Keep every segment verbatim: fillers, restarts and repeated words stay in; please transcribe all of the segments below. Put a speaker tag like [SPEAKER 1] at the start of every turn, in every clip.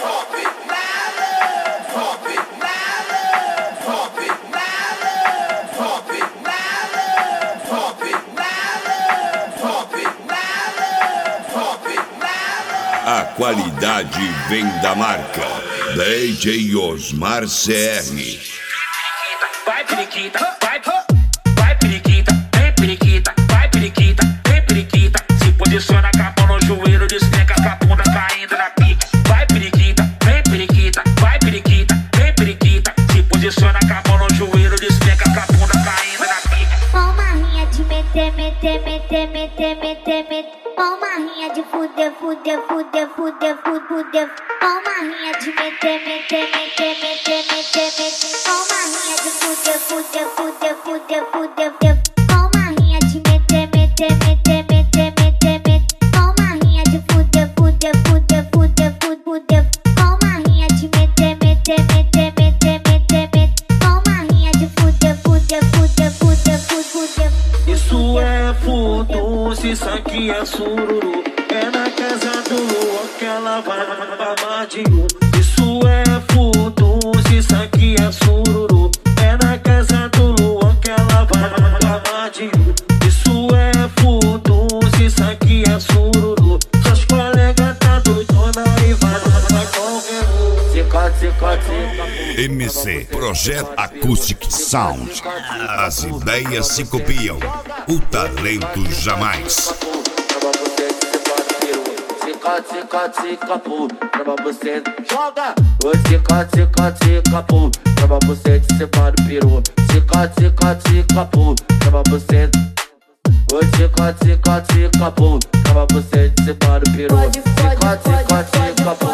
[SPEAKER 1] A qualidade vem da marca D J Osmar C R.
[SPEAKER 2] Vai periquita, vai, vai periquita, vem periquita, vai periquita, vem periquita. Se posiciona com a mão no joelho, despenca com a bunda caindo na pica. Vai periquita, vem periquita, vai periquita, vem periquita. Se posiciona com a mão no joelho, despenca com a bunda caindo na pica.
[SPEAKER 3] Uma rinha de meter, meter, meter, meter, meter, meter. Uma rinha de fuder, fuder, fuder, fuder, fuder, fuder. Uma rinha de meter, meter, meter, meter, meter, meter. Uma rinha de fuder, fuder, fuder, fuder, fuder, fuder. Uma rinha de meter, meter, meter, meter, meter, meter. Uma rinha de fuder, fuder, fuder, fuder, fuder, fuder. Uma rinha de meter, meter, meter, meter, meter, meter. Uma rinha de fuder, fuder, fuder, fuder, fuder, fuder.
[SPEAKER 4] Isso é fudo, isso aqui é sururu. É na casa do Luan que ela vai mamar de um. Isso é fudo, isso aqui é sururu. É na casa do Luan que ela vai mamar de um. Isso é fudo, isso aqui é sururu. Seus colegas tá doidona e vai mamar qualquer um. Cicote, cicote, cicote.
[SPEAKER 1] M C Projeto Acoustic Sound. As ideias se copiam, o talento jamais.
[SPEAKER 4] Cicote, cicote, cicapu, trava você, joga! O cicote, cicote, cicapu, trava você, separa o peru. Cicote, cicote, cicapu, trava você. O cicote, cicote, cicapu, trava você, separa o peru. Cicote, cicote, cicapu.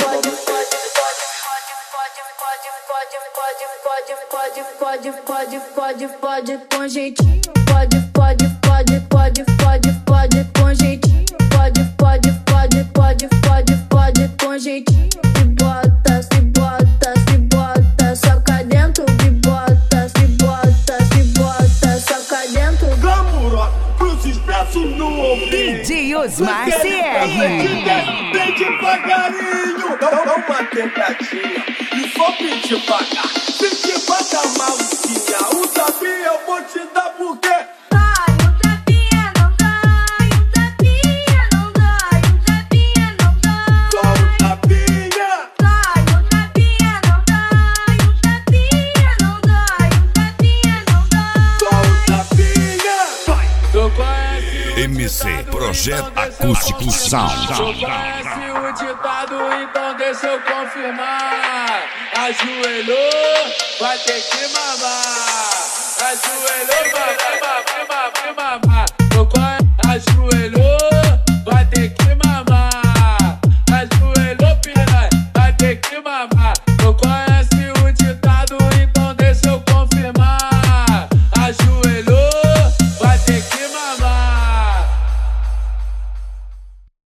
[SPEAKER 5] Pode, pode, pode, pode, pode, com jeitinho. Pode, pode, pode, pode, pode, pode, com jeitinho. Pode, pode, pode, pode, pode, pode, com jeitinho. Se bota, se bota, se bota, soca dentro. Se bota, se bota, se bota, soca dentro.
[SPEAKER 6] Gamuró, cruz expresso no ouvido.
[SPEAKER 7] D J Osmar C R.
[SPEAKER 6] Bem devagarinho, não, não uma tentativa. E só bem devagar. Se te bata maluquinha, o tapinha eu vou te dar porque
[SPEAKER 5] Dai, o tapinha não dai, o tapinha não dai, o tapinha não dai.
[SPEAKER 6] só o tapinha.
[SPEAKER 5] Dai, o tapinha não dai, o tapinha não dai, o tapinha não dai.
[SPEAKER 6] Só o tapinha. Vai.
[SPEAKER 2] Tu conhece
[SPEAKER 1] M C Projeto Acústico Sound.
[SPEAKER 2] Tu conhece o ditado, então deixa eu confirmar. Ajoelhou, vai ter que mamar. Ajoelhou, mamar, mamar, mamar, mamar. Tu conhece, ajoelhou.